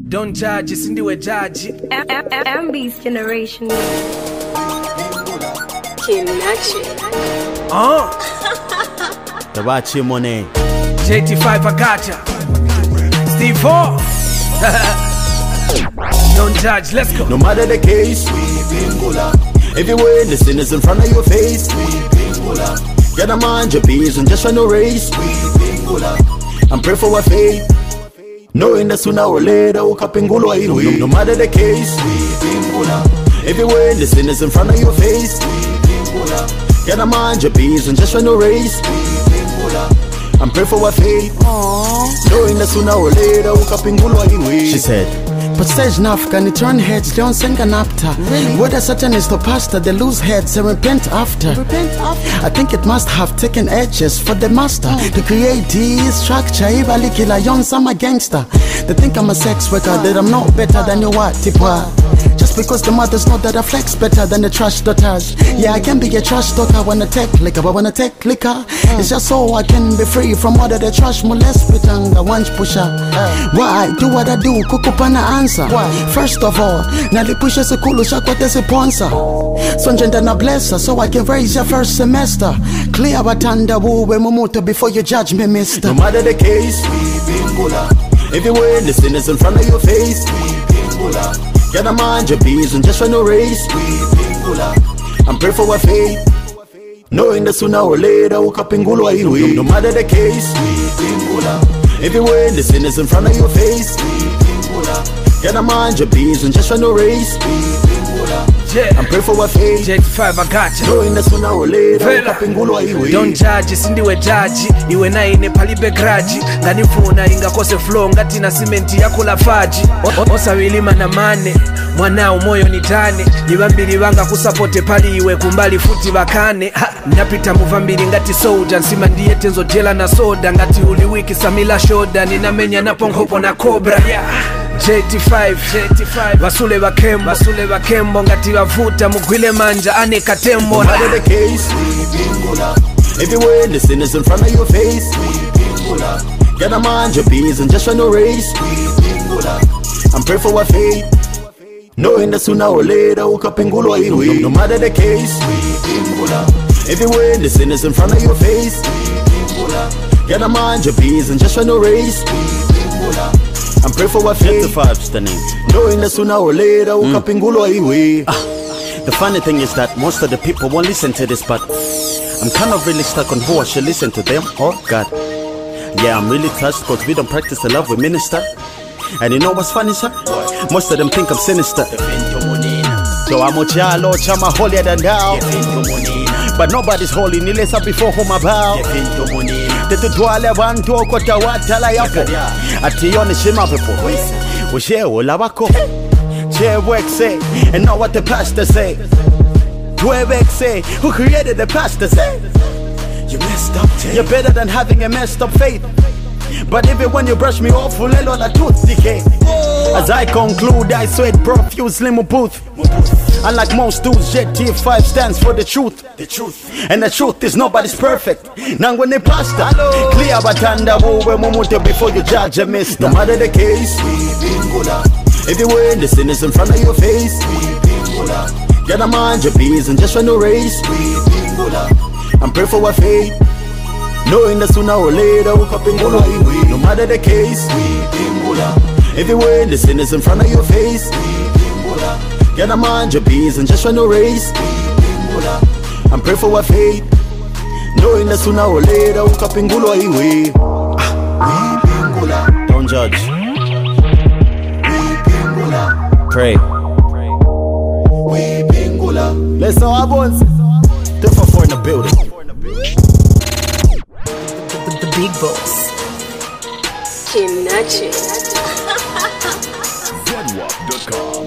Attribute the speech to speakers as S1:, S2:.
S1: Don't judge, sindiwe judge.
S2: MB's generation. Kinachi.
S3: Tabachi Monet.
S1: JT5 Agata. Steve O. Don't judge, let's go.
S3: No matter the case, everywhere the sin is in front of your face. Gotta mind your bees and just run a race. And pray for our faith, knowing that sooner or later we'll kapingulo iwi. No matter the case, everywhere the sin is in front of your face. Gotta mind your bees and just run a race. And pray for our faith, knowing that sooner or later we'll kapingulo iwi. She said,
S4: but stage enough, can it turn heads? Don't sing an after. Really? Whether Satan is the pastor, they lose heads and repent after. I think it must have taken ages for the master to create this structure. Ibali killer, young summer gangster. They think I'm a sex worker, that I'm not better than you what, tipwa. Just because the mothers know that I flex better than the trash daughters. Yeah, I can be a trash talker when I take liquor, but when I take liquor, it's just so I can be free from all of the trash molest pitanga wanch pusher. Why do what I do? Kukupana answer. Why? First of all, nalipusha sekulu shakwate sponsor. So njenda na blessa so I can raise your first semester. Clear batanda wuwe mumuto before you judge me, mister.
S3: No matter the case, everywhere the sin is in front of your face. Gotta mind your bees and just run a race. And pray for our faith, knowing that sooner or later we'll kapingulo iwi. No matter the case, everywhere the sin is in front of your face. Gotta mind your bees and just run a race. And pray for our faith,
S1: JT5 Agata.
S3: knowing that sooner or later we'll kapingulo iwi.
S1: Don't judge, sindiwe judge. Iwe na ine palibe graji. Ngani mfuna inga kose flow ngati na simenti yako la faji. Osa wilima na mane, mwanao moyo nitane. Nibambili wanga kusapote pali iwe kumbali futi bakane. Napita muvambili ngati soja. Nsima ndiye tenzo jela na soda. Ngati uliwiki samila shoda. Ninamenya napongopo na cobra. JT5 Basule bakembo ngati bavuta mugwile manja ane katembo.
S3: No matter the case, everywhere the sin is in front of your face. Gotta mind your bees and just run a race. And pray for our faith, knowing that sooner or later we'll kapingulo iwi. No matter the case, everywhere the sin is in front of your face. Gotta mind your bees and just run a race. And pray for our faith, knowing that sooner or later we'll kapingulo iwi.
S5: The funny thing is that most of the people won't listen to this, but I'm kind of really stuck on who I should listen to, them or God. Yeah, I'm really touched because we don't practice the love we minister. And you know what's funny, sir? Most of them think I'm sinister. So I'm ochalo, chama holier than thou. But nobody's holy, nilesa before whom I bow. Tetutwale bantu okota watala yapo. Atiyone shima pepo. Ushe olabako. Chewexe, and know what the pastor say. Dwebexe, who created the pastor say. You messed up, you're better than having a messed up faith. But even when you brush me off, fulelo la tooth decay. As I conclude, I sweat profuse limo booth. Unlike most dudes, JT5 stands for the truth. And the truth is nobody's perfect. Now when they pastor, clear batanda wuwe mumuto before you judge a mister.
S3: No matter the case, everywhere the sin is in front of your face. Gotta mind your bees and just run a race. And pray for our faith, knowing that sooner or later we'll kapingulo iwi. No matter the case, everywhere the sin is in front of your face. Gotta mind your bees and just run a race. And pray for our faith, knowing that sooner or later we'll kapingulo iwi.
S5: Don't judge. Pray.
S3: Let's know our bones. 244 in the building.
S2: The big boss. Kinachi.
S6: Zedwap.com